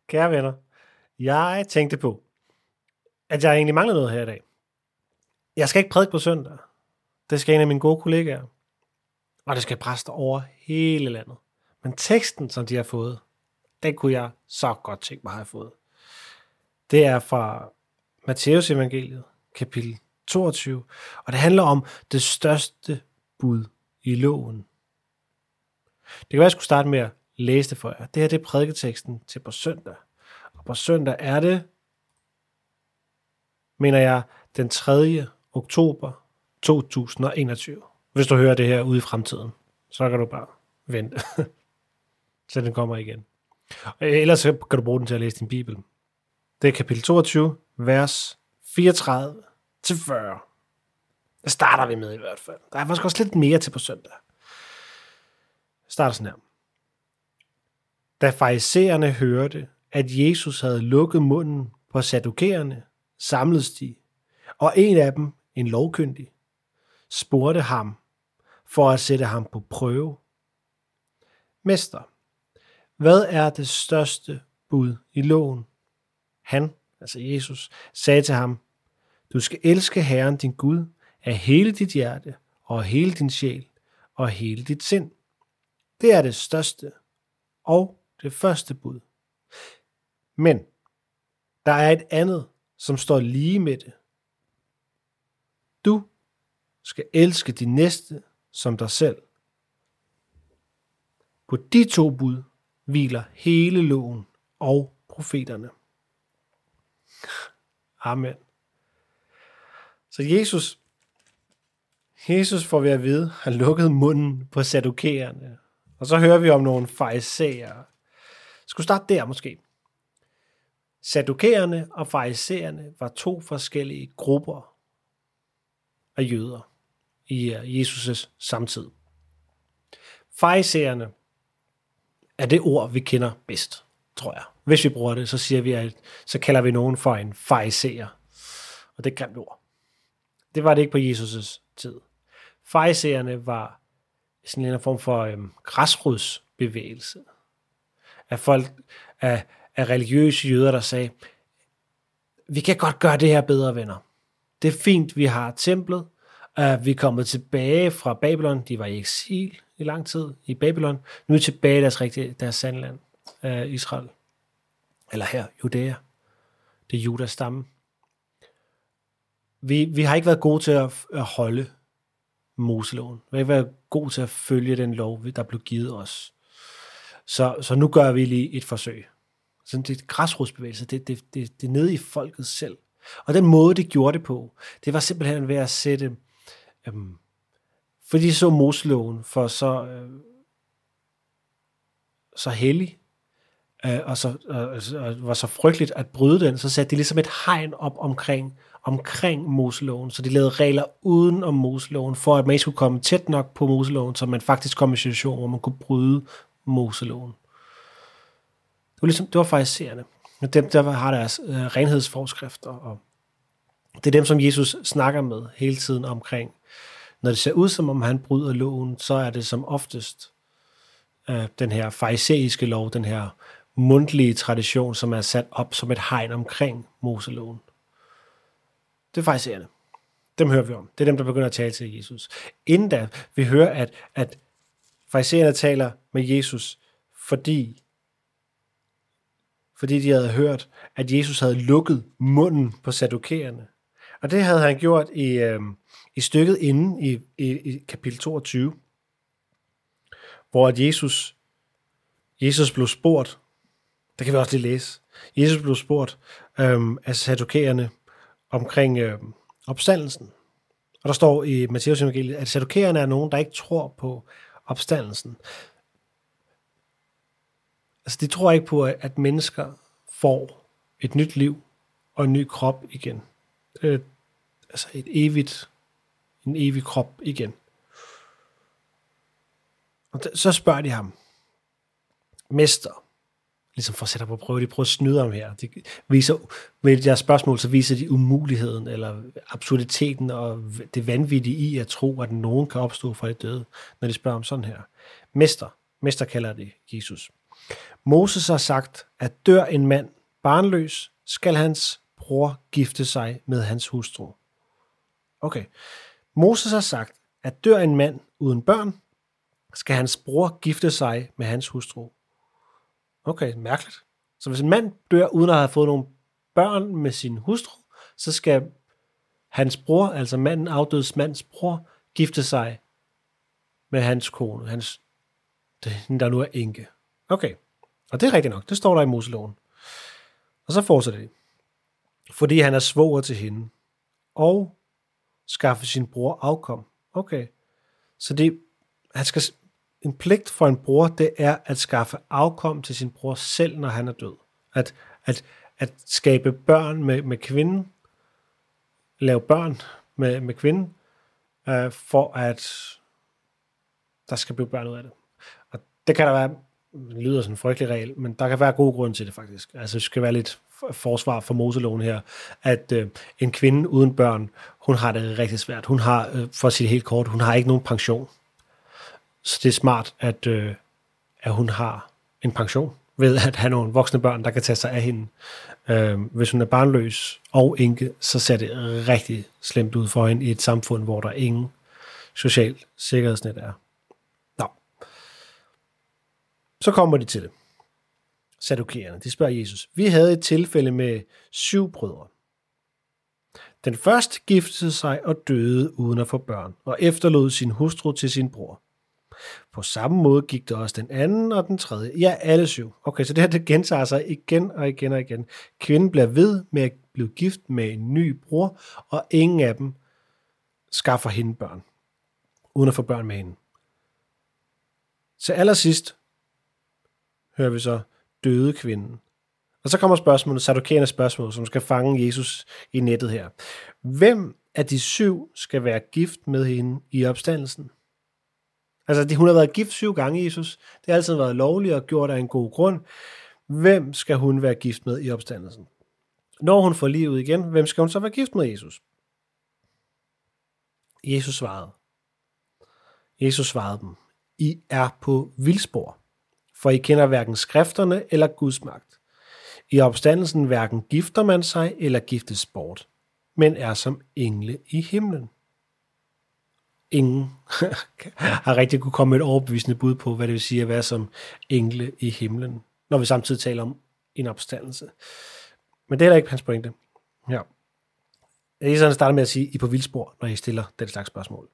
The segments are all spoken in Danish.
Kære venner, jeg tænkte på, at jeg egentlig mangler noget her i dag. Jeg skal ikke prædike på søndag. Det skal en af mine gode kollegaer. Og det skal præster over hele landet. Men teksten, som de har fået, den kunne jeg så godt tænke mig at have fået. Det er fra Matteus evangeliet, kapitel 22. Og det handler om det største bud i loven. Det kan være, at jeg skulle starte med at læse det for jer. Det her det er prædiketeksten til på søndag. Og på søndag er det, mener jeg, den 3. oktober 2021. Hvis du hører det her ude i fremtiden, så kan du bare vente, så den kommer igen. Ellers kan du bruge den til at læse din bibel. Det er kapitel 22, vers 34-40. Det starter vi med i hvert fald. Der er faktisk også lidt mere til på søndag. Det starter sådan her. Da farisæerne hørte, at Jesus havde lukket munden på saddukererne, samledes de, og en af dem, en lovkyndig, spurgte ham for at sætte ham på prøve. Mester, hvad er det største bud i loven? Han, altså Jesus, sagde til ham, du skal elske Herren din Gud af hele dit hjerte og hele din sjæl og hele dit sind. Det er det største og det første bud. Men der er et andet, som står lige med det. Du skal elske din næste som dig selv. På de to bud hviler hele loven og profeterne. Amen. Så Jesus får vi at vide, har lukket munden på saddukererne. Og så hører vi om nogle farisæere. Skulle starte der måske. Saddukererne og farisæerne var to forskellige grupper af jøder i Jesus' samtid. Farisæerne er det ord, vi kender bedst, tror jeg. Hvis vi bruger det, så siger vi, så kalder vi nogen for en farisæer. Og det er et grimt ord. Det var det ikke på Jesus' tid. Farisæerne var sådan en form for græsrodsbevægelse af folk, af religiøse jøder, der sagde, vi kan godt gøre det her bedre, venner. Det er fint, vi har templet, vi er kommet tilbage fra Babylon, de var i eksil i lang tid i Babylon, nu er de tilbage i deres sandland, Israel, eller her, Judæa, det er Judas stamme. Vi har ikke været gode til at holde Moseloven. Vi har ikke været gode til at følge den lov, der blev givet os. Så nu gør vi lige et forsøg. Sådan det er græsrodsbevægelse, det er nede i folket selv. Og den måde, det gjorde det på, det var simpelthen ved at sætte, fordi de så Moseloven for så hellig, og var så frygteligt at bryde den, så satte de ligesom et hegn op omkring Moseloven, så de lavede regler uden om Moseloven, for at man ikke skulle komme tæt nok på Moseloven, så man faktisk kom i en situation, hvor man kunne bryde Moseloven. Det var farisæerne. Dem, der har deres renhedsforskrifter, og det er dem, som Jesus snakker med hele tiden omkring. Når det ser ud, som om han bryder loven, så er det som oftest den her farisæiske lov, den her mundtlige tradition, som er sat op som et hegn omkring Moseloven. Det er farisæerne. Dem hører vi om. Det er dem, der begynder at tale til Jesus. Inden da, vi hører, at farisæerne taler med Jesus, fordi de havde hørt, at Jesus havde lukket munden på saddukererne. Og det havde han gjort i stykket inden i kapitel 22, hvor at Jesus blev spurgt, det kan vi også lige læse, Jesus blev spurgt af saddukererne omkring opstandelsen. Og der står i Matteus evangeliet, at saddukererne er nogen, der ikke tror på opstandelsen. Altså, de tror ikke på, at mennesker får et nyt liv og en ny krop igen. Altså en evig krop igen. Og så spørger de ham, mester, ligesom for at sætte på prøve, de prøver at snyde ham her. De viser, med deres spørgsmål, så viser de umuligheden, eller absurditeten, og det vanvittige i at tro, at nogen kan opstå fra de døde, når de spørger om sådan her. Mester kalder det Jesus. Moses har sagt, at dør en mand barnløs, skal hans bror gifte sig med hans hustru. Okay. Moses har sagt, at dør en mand uden børn, skal hans bror gifte sig med hans hustru. Okay, mærkeligt. Så hvis en mand dør uden at have fået nogle børn med sin hustru, så skal hans bror, altså manden, afdødes mands bror, gifte sig med hans kone, der nu er enke. Okay, og det er rigtigt nok, det står der i Moseloven. Og så fortsætter det. Fordi han er svoger til hende, og skaffe sin bror afkom. Okay, så en pligt for en bror, det er at skaffe afkom til sin bror selv, når han er død. At skabe børn med kvinden, lave børn med kvinden, for at der skal blive børn ud af det. Og det kan der være, det lyder sådan en frygtelig regel, men der kan være god grund til det faktisk. Altså det skal være lidt forsvar for Moseloven her, at en kvinde uden børn, hun har det rigtig svært. Hun har, for at sige det helt kort, hun har ikke nogen pension. Så det er smart, at hun har en pension ved at have nogle voksne børn, der kan tage sig af hende. Hvis hun er barnløs og enke, så ser det rigtig slemt ud for hende i et samfund, hvor der ingen social sikkerhedsnet er. Nå. Så kommer de til det. Saddukeerne, de spørger Jesus. Vi havde et tilfælde med 7 brødre. Den første giftede sig og døde uden at få børn, og efterlod sin hustru til sin bror. På samme måde gik det også den anden og den tredje. Ja, alle 7. Okay, så det her det gentager sig igen og igen og igen. Kvinden bliver ved med at blive gift med en ny bror, og ingen af dem skaffer hende børn, uden at få børn med hende. Til allersidst hører vi så døde kvinden. Og så kommer spørgsmålet, saddukeernes spørgsmål, som skal fange Jesus i nettet her. Hvem af de 7 skal være gift med hende i opstandelsen? Altså, hun har været gift 7 gange, Jesus. Det har altid været lovligt og gjort af en god grund. Hvem skal hun være gift med i opstandelsen? Når hun får livet igen, hvem skal hun så være gift med, Jesus? Jesus svarede dem. I er på vildspor, for I kender hverken skrifterne eller Guds magt. I opstandelsen hverken gifter man sig eller giftes bort, men er som engle i himlen. Ingen har rigtig kunne komme med et overbevisende bud på, hvad det vil sige at være som engle i himlen, når vi samtidig taler om en opstandelse. Men det er da ikke hans pointe. Ja. Jesus starter med at sige, I er på vildspor, når I stiller den slags spørgsmål.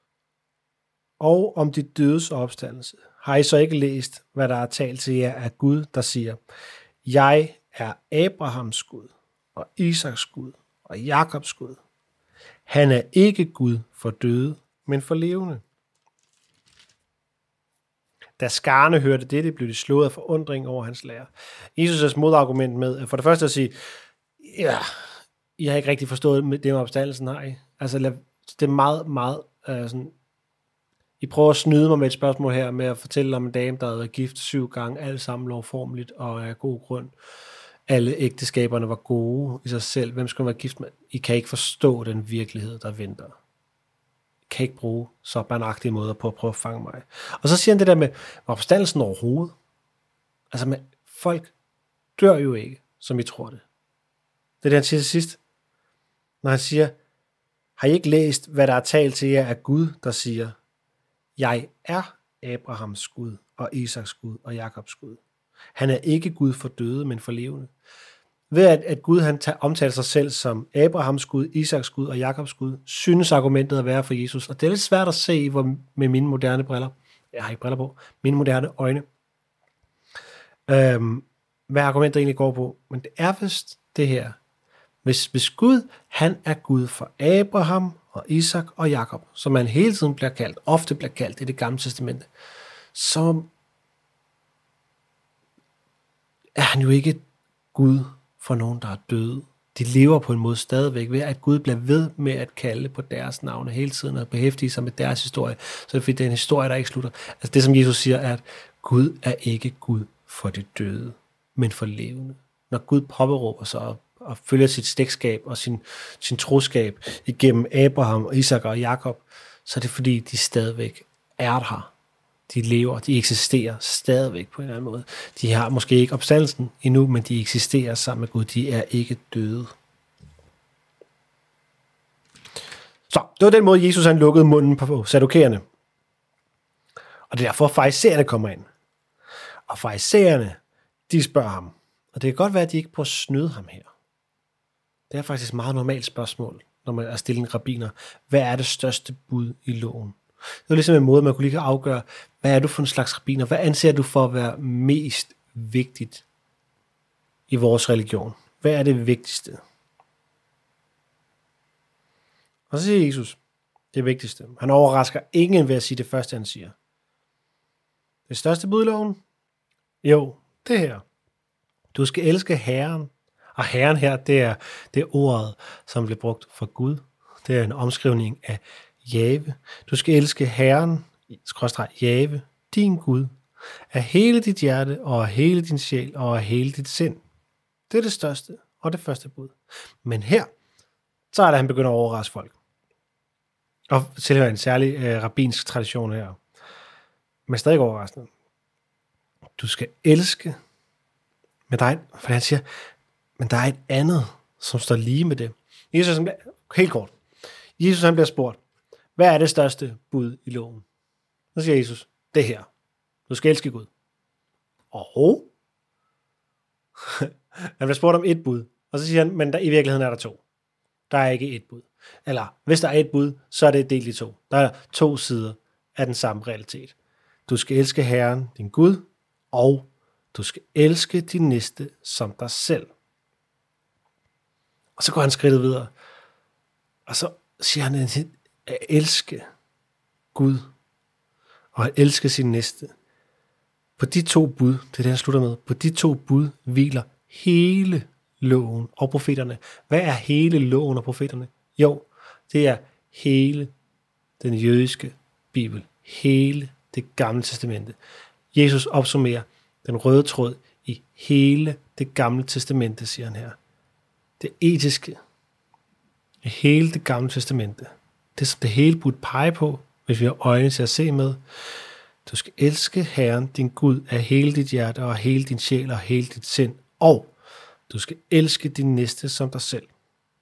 Og om de dødes opstandelse, har I så ikke læst, hvad der er talt til jer af Gud, der siger, jeg er Abrahams Gud, og Isaks Gud, og Jakobs Gud. Han er ikke Gud for døde, men for levende. Da skarne hørte det, blev de slået af forundring over hans lære. Jesus' modargument med, for det første at sige, ja, I har ikke rigtig forstået det med opstandelsen, har I? Altså, det er meget, meget sådan, I prøver at snyde mig med et spørgsmål her, med at fortælle om en dame, der har været gift 7 gange, alle sammen lovformeligt og af god grund. Alle ægteskaberne var gode i sig selv. Hvem skal man være gift med? I kan ikke forstå den virkelighed, der venter. I kan ikke bruge så barnagtige måder på at prøve at fange mig. Og så siger han det der med opstandelsen overhovedet. Altså, med, folk dør jo ikke, som I tror det. Det er det, han siger til sidst. Når han siger, har I ikke læst, hvad der er talt til jer af Gud, der siger, jeg er Abrahams Gud, og Isaks Gud, og Jakobs Gud. Han er ikke Gud for døde, men for levende. Ved at Gud han omtaler sig selv som Abrahams Gud, Isaks Gud og Jakobs Gud, synes argumentet at være for Jesus. Og det er lidt svært at se med mine moderne briller. Jeg har ikke briller på. Mine moderne øjne. Hvad argumentet egentlig går på. Men det er vist det her. Hvis Gud, han er Gud for Abraham og Isak og Jakob, som man hele tiden bliver kaldt, ofte bliver kaldt i det gamle testamente, så er han jo ikke Gud for nogen, der er døde. De lever på en måde stadigvæk ved, at Gud bliver ved med at kalde på deres navne hele tiden og behæftige sig med deres historie. Så det er fordi, det er en historie, der ikke slutter. Altså det, som Jesus siger, er, at Gud er ikke Gud for de døde, men for levende. Når Gud påberåber sig og følger sit slægtskab og sin troskab igennem Abraham, Isak og Jakob, så er det fordi, de stadigvæk er her. De lever, de eksisterer stadigvæk på en eller anden måde. De har måske ikke opstandelsen endnu, men de eksisterer sammen med Gud. De er ikke døde. Så, det var den måde, Jesus han lukkede munden på saddukererne. Og det er derfor, farisæerne kommer ind. Og farisæerne, de spørger ham. Og det kan godt være, at de ikke prøver at snyde ham her. Det er faktisk et meget normalt spørgsmål, når man er stillet en rabbiner. Hvad er det største bud i loven? Det var ligesom en måde, man kunne lige afgøre, hvad er du for en slags rabbiner? Hvad anser du for at være mest vigtigt i vores religion? Hvad er det vigtigste? Og så siger Jesus, det vigtigste. Han overrasker ingen ved at sige det første, han siger. Det største bud i loven? Jo, det her. Du skal elske Herren. Og Herren her, det er ordet, som bliver brugt for Gud. Det er en omskrivning af Jave. Du skal elske Herren, Jave, din Gud, af hele dit hjerte, og af hele din sjæl, og af hele dit sind. Det er det største og det første bud. Men her, så er det, han begynder at overraske folk. Og tilhører en særlig rabbinsk tradition her. Men stadig overraskende. Du skal elske, men for han siger, men der er et andet, som står lige med det. Helt kort. Jesus han bliver spurgt, hvad er det største bud i loven? Så siger Jesus, det her. Du skal elske Gud. Og han bliver spurgt om et bud. Og så siger han, men i virkeligheden er der to. Der er ikke et bud. Eller hvis der er et bud, så er det delt i to. Der er to sider af den samme realitet. Du skal elske Herren, din Gud, og du skal elske din næste som dig selv. Og så går han skridtet videre. Og så siger han at elske Gud og at elske sin næste. På de to bud, det er det, han slutter med, på de to bud hviler hele loven og profeterne. Hvad er hele loven og profeterne? Jo, det er hele den jødiske bibel. Hele det gamle testamente. Jesus opsummerer den røde tråd i hele det gamle testamente, siger han her. Det etiske i hele det gamle testamente. Det som det hele burde pege på, hvis vi har øjne til at se med. Du skal elske Herren, din Gud, af hele dit hjerte og af hele din sjæl og hele dit sind. Og du skal elske din næste som dig selv.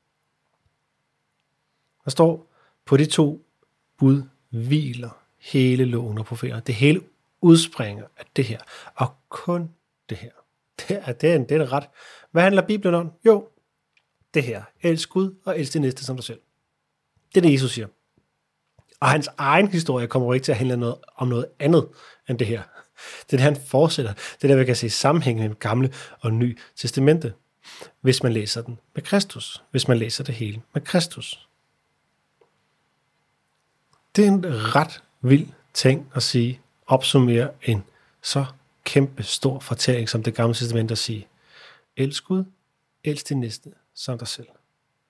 Der står, på de to bud hviler hele loven og profeterne. Det hele udspringer af det her. Og kun det her. Det er en ret. Hvad handler Bibelen om? Jo, det her. Elsk Gud og elsk din næste som dig selv. Det er det, Jesus siger. Og hans egen historie kommer jo ikke til at handle om noget andet end det her. Det er det, han fortsætter. Det er der, vi kan se sammenhængen mellem gamle og nye testamente. Hvis man læser den med Kristus. Hvis man læser det hele med Kristus. Det er en ret vild ting at sige. Opsummere en så kæmpe stor fortælling som det gamle testamente at sige. Elsk Gud, elsk din næste som dig selv.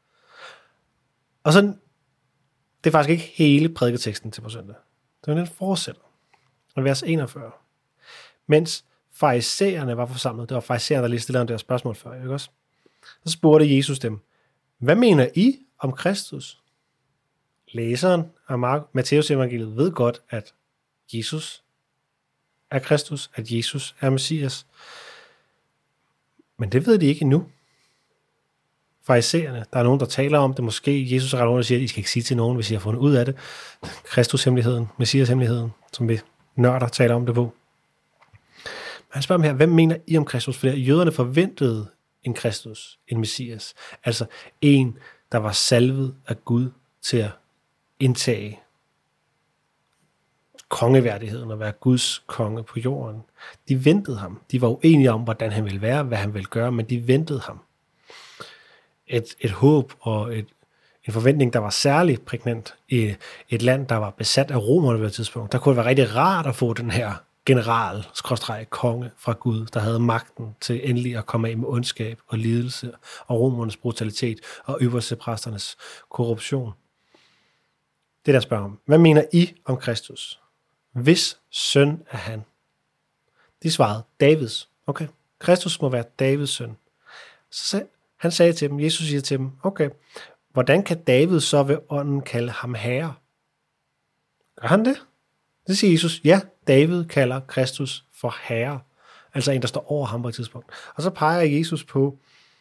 Og sådan, det er faktisk ikke hele prædiketeksten til på søndag. Det er den fortsætter. Og vers 41. Mens farisæerne var forsamlet, det var farisæerne, der lige stillede om deres spørgsmål før, ikke også? Så spurgte Jesus dem, hvad mener I om Kristus? Læseren af Matteus evangeliet ved godt, at Jesus er Kristus, at Jesus er Messias. Men det ved de ikke endnu. Farisæerne, der er nogen, der taler om det. Måske Jesus er ret rundt og siger, at I skal ikke sige til nogen, hvis I har fundet ud af det. Kristus-hemmeligheden, Messias-hemmeligheden, som vi nørder taler om det på. Men han spørger dem her, hvem mener I om Kristus? For jøderne forventede en Kristus, en Messias. Altså en, der var salvet af Gud til at indtage kongeværdigheden og være Guds konge på jorden. De ventede ham. De var uenige om, hvordan han ville være, hvad han ville gøre, men de ventede ham. Et håb og en forventning, der var særligt prægnant i et land, der var besat af romerne på et tidspunkt. Der kunne det være rigtig rart at få den her konge fra Gud, der havde magten til endelig at komme af med ondskab og lidelse og romernes brutalitet og øverstepræsternes korruption. Det der spørger om. Hvad mener I om Kristus? Hvis søn er han? De svarede, Davids. Okay, Kristus må være Davids søn. Så han sagde til dem, Jesus siger til dem, okay, hvordan kan David så ved ånden kalde ham herre? Gør han det? Det siger Jesus, ja, David kalder Kristus for herre. Altså en, der står over ham på et tidspunkt. Og så peger Jesus på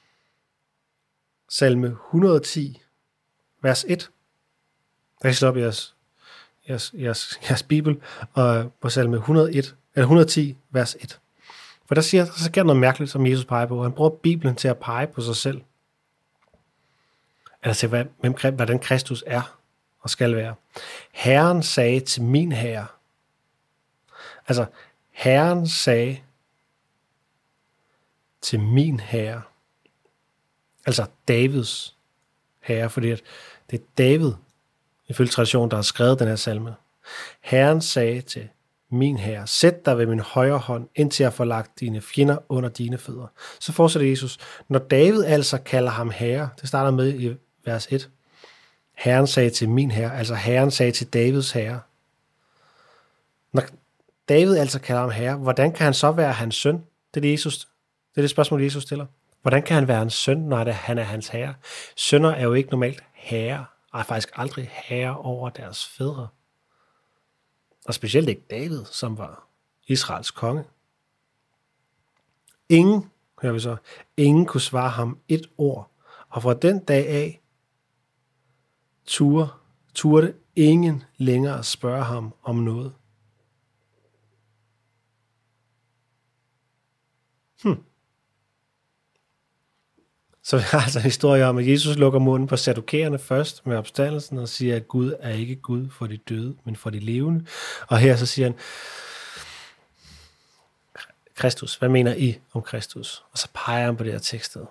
salme 110, vers 1. Der kan slå op i jeres bibel, og på salme 110, vers 1. For der sker noget mærkeligt, som Jesus peger på. Han bruger Bibelen til at pege på sig selv. Altså hvordan Kristus er og skal være. Herren sagde til min herre. Altså, Herren sagde til min herre. Altså Davids herre, fordi det er David, ifølge traditionen, der har skrevet den her salme. Herren sagde til min herre, sæt dig ved min højre hånd, indtil jeg får lagt dine fjender under dine fødder. Så fortsætter Jesus, når David altså kalder ham herre, det starter med i vers 1. Herren sagde til min herre, altså Herren sagde til Davids herre. Når David altså kalder ham herre, hvordan kan han så være hans søn? Det er det spørgsmål, Jesus stiller. Hvordan kan han være hans søn, når han er hans herre? Sønner er jo ikke normalt herre, og er faktisk aldrig herre over deres fædre. Og specielt ikke David, som var Israels konge. Ingen kunne svare ham et ord, og fra den dag af turde ingen længere spørge ham om noget. Så vi har altså en historie om, at Jesus lukker munden på saddukererne først med opstandelsen og siger, at Gud er ikke Gud for de døde, men for de levende. Og her så siger han, Kristus, hvad mener I om Kristus? Og så peger han på det her tekstet.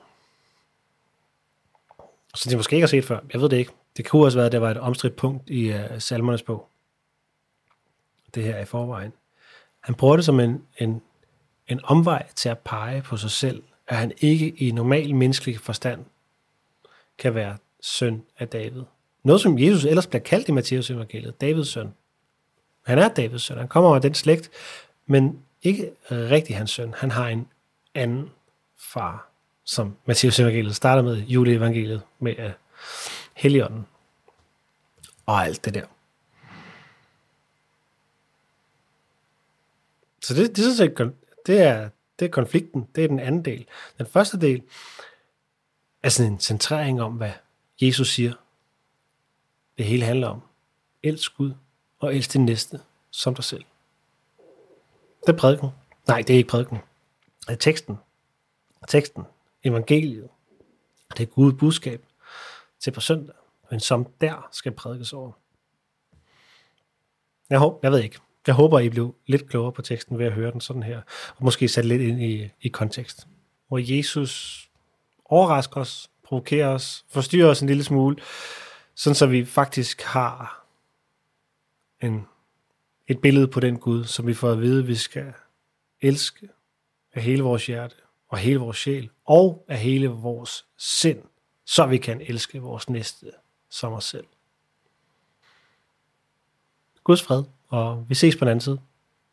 Så det måske ikke har set før. Jeg ved det ikke. Det kunne også være, at det var et omstridt punkt i Salmernes bog. Det her er i forvejen. Han bruger det som en omvej til at pege på sig selv, at han ikke i normal menneskelig forstand kan være søn af David. Noget, som Jesus ellers bliver kaldt i Matteus evangeliet, Davids søn. Han er Davids søn, han kommer af den slægt, men ikke rigtig hans søn. Han har en anden far, som Matteus evangeliet starter med, juleevangeliet med Helligånden og alt det der. Så det er sådan set, det er konflikten, det er den anden del. Den første del er sådan en centrering om, hvad Jesus siger. Det hele handler om, elsk Gud og elsk din næste som dig selv. Det er prædiken. Nej, det er ikke prædiken. Det er teksten, evangeliet. Det er Guds budskab til på søndag, men som der skal prædikes over. Jeg ved ikke. Jeg håber, I blev lidt klogere på teksten ved at høre den sådan her, og måske sætte lidt ind i kontekst. Hvor Jesus overrasker os, provokerer os, forstyrrer os en lille smule, sådan så vi faktisk har et billede på den Gud, som vi får at vide, vi skal elske af hele vores hjerte, og hele vores sjæl, og af hele vores sind, så vi kan elske vores næste som os selv. Guds fred, og vi ses på den anden side.